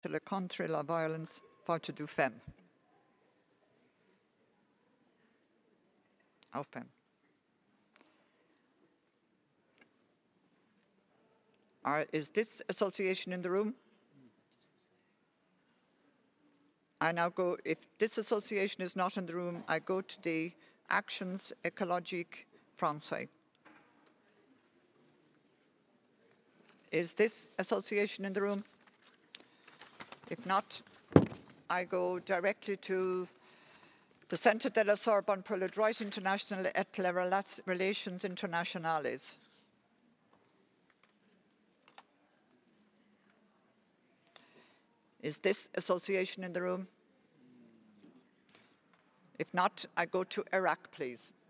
le contre la violence faite aux femmes. Auf femmes. Is this association in the room? I now go, if this association is not in the room, I go to the Actions Écologiques Français. Is this association in the room? If not, I go directly to the Centre de la Sorbonne pour le droit international et les relations internationales. Is this association in the room? If not, I go to Iraq, please.